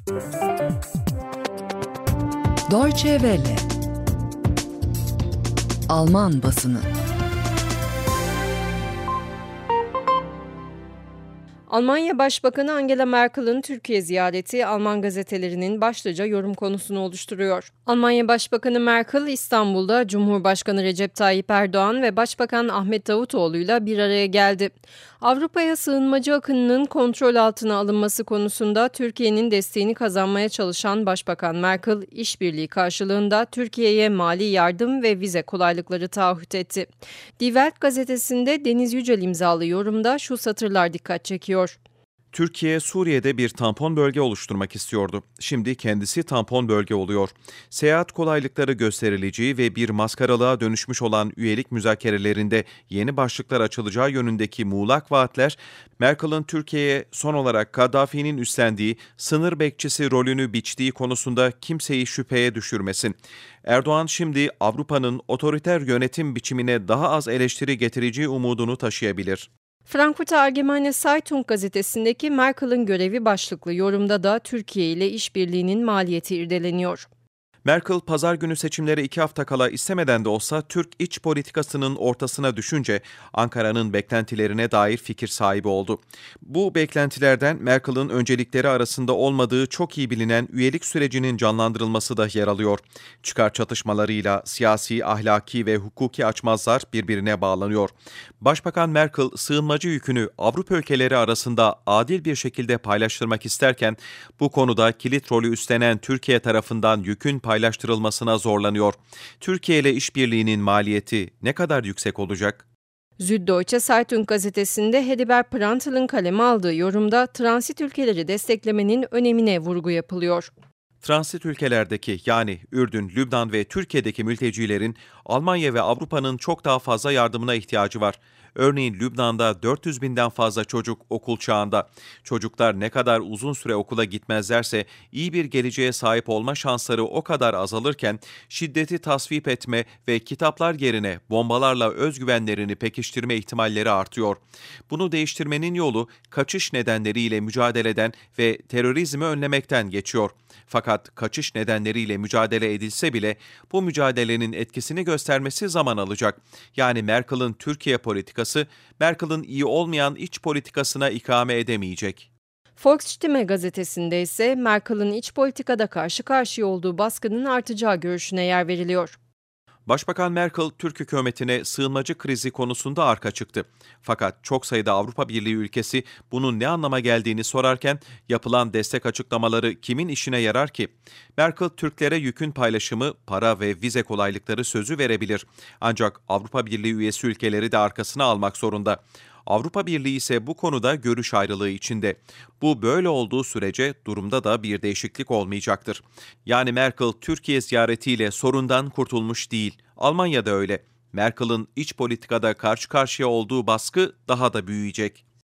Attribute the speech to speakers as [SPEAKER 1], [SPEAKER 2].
[SPEAKER 1] Deutsche Welle. Alman basını.
[SPEAKER 2] Almanya Başbakanı Angela Merkel'in Türkiye ziyareti Alman gazetelerinin başlıca yorum konusunu oluşturuyor. Almanya Başbakanı Merkel, İstanbul'da Cumhurbaşkanı Recep Tayyip Erdoğan ve Başbakan Ahmet Davutoğlu'yla bir araya geldi. Avrupa'ya sığınmacı akınının kontrol altına alınması konusunda Türkiye'nin desteğini kazanmaya çalışan Başbakan Merkel, işbirliği karşılığında Türkiye'ye mali yardım ve vize kolaylıkları taahhüt etti. Die Welt gazetesinde Deniz Yücel imzalı yorumda şu satırlar dikkat çekiyor.
[SPEAKER 3] Türkiye, Suriye'de bir tampon bölge oluşturmak istiyordu. Şimdi kendisi tampon bölge oluyor. Seyahat kolaylıkları gösterileceği ve bir maskaralığa dönüşmüş olan üyelik müzakerelerinde yeni başlıklar açılacağı yönündeki muğlak vaatler, Merkel'in Türkiye'ye son olarak Kaddafi'nin üstlendiği sınır bekçisi rolünü biçtiği konusunda kimseyi şüpheye düşürmesin. Erdoğan şimdi Avrupa'nın otoriter yönetim biçimine daha az eleştiri getireceği umudunu taşıyabilir.
[SPEAKER 2] Frankfurter Allgemeine Zeitung gazetesindeki Merkel'in görevi başlıklı yorumda da Türkiye ile işbirliğinin maliyeti irdeleniyor.
[SPEAKER 3] Merkel, pazar günü seçimlere 2 hafta kala istemeden de olsa Türk iç politikasının ortasına düşünce Ankara'nın beklentilerine dair fikir sahibi oldu. Bu beklentilerden Merkel'in öncelikleri arasında olmadığı çok iyi bilinen üyelik sürecinin canlandırılması da yer alıyor. Çıkar çatışmalarıyla siyasi, ahlaki ve hukuki açmazlar birbirine bağlanıyor. Başbakan Merkel, sığınmacı yükünü Avrupa ülkeleri arasında adil bir şekilde paylaştırmak isterken, bu konuda kilit rolü üstlenen Türkiye tarafından yükün paylaştırılmasına zorlanıyor. Türkiye ile işbirliğinin maliyeti ne kadar yüksek olacak?
[SPEAKER 2] Süddeutsche Zeitung gazetesinde Heribert Pranttl'ın kaleme aldığı yorumda transit ülkeleri desteklemenin önemine vurgu yapılıyor.
[SPEAKER 3] Transit ülkelerdeki yani Ürdün, Lübnan ve Türkiye'deki mültecilerin Almanya ve Avrupa'nın çok daha fazla yardımına ihtiyacı var. Örneğin Lübnan'da 400 binden fazla çocuk okul çağında. Çocuklar ne kadar uzun süre okula gitmezlerse iyi bir geleceğe sahip olma şansları o kadar azalırken şiddeti tasvip etme ve kitaplar yerine bombalarla özgüvenlerini pekiştirme ihtimalleri artıyor. Bunu değiştirmenin yolu kaçış nedenleriyle mücadeleden ve terörizmi önlemekten geçiyor. Fakat kaçış nedenleriyle mücadele edilse bile bu mücadelenin etkisini göstermesi zaman alacak. Yani Merkel'in Türkiye politikası, Merkel'in iyi olmayan iç politikasına ikame edemeyecek.
[SPEAKER 2] Volksstimme gazetesinde ise Merkel'in iç politikada karşı karşıya olduğu baskının artacağı görüşüne yer veriliyor.
[SPEAKER 3] Başbakan Merkel, Türk hükümetine sığınmacı krizi konusunda arka çıktı. Fakat çok sayıda Avrupa Birliği ülkesi bunun ne anlama geldiğini sorarken yapılan destek açıklamaları kimin işine yarar ki? Merkel, Türklere yükün paylaşımı, para ve vize kolaylıkları sözü verebilir. Ancak Avrupa Birliği üyesi ülkeleri de arkasına almak zorunda. Avrupa Birliği ise bu konuda görüş ayrılığı içinde. Bu böyle olduğu sürece durumda da bir değişiklik olmayacaktır. Yani Merkel Türkiye ziyaretiyle sorundan kurtulmuş değil. Almanya da öyle. Merkel'in iç politikada karşı karşıya olduğu baskı daha da büyüyecek.